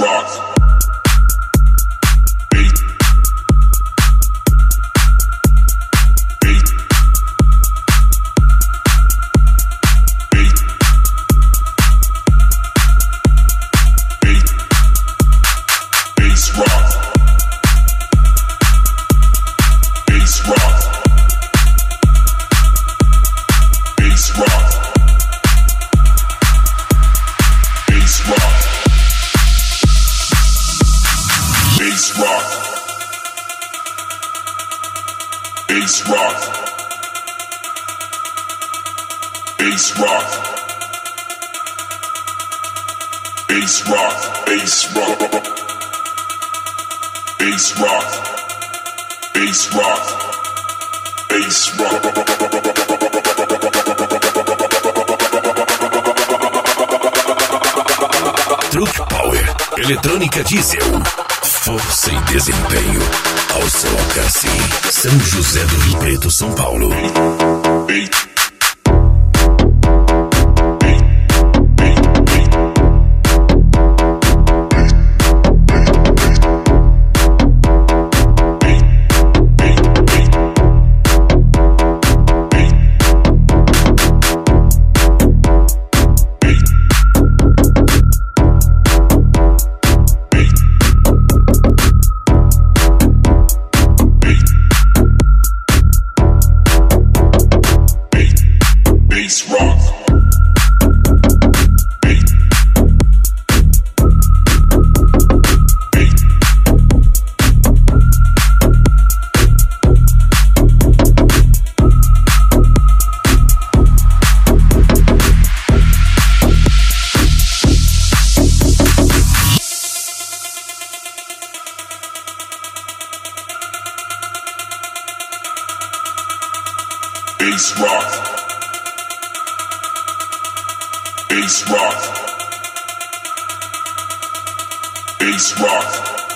Truck Power, eletrônica diesel, força e desempenho ao seu alcance. São José do Rio Preto, São Paulo. Bass rock. Bass rock. Bass rock.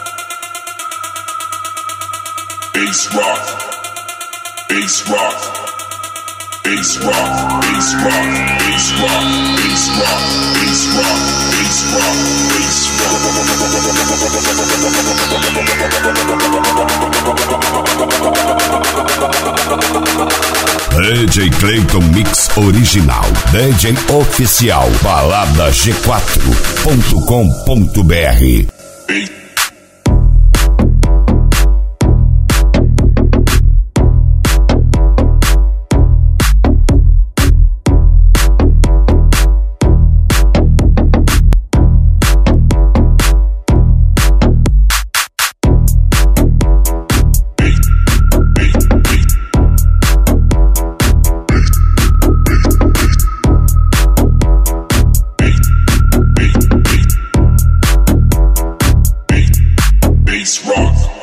Bass rock. Bass rock. Bass rock. Bass rock. Bass rock. Bass rock. Bass rock. Bass rock. DJ Clayton Mix Original, DJ Oficial, baladaG4.com.br. Bass rock.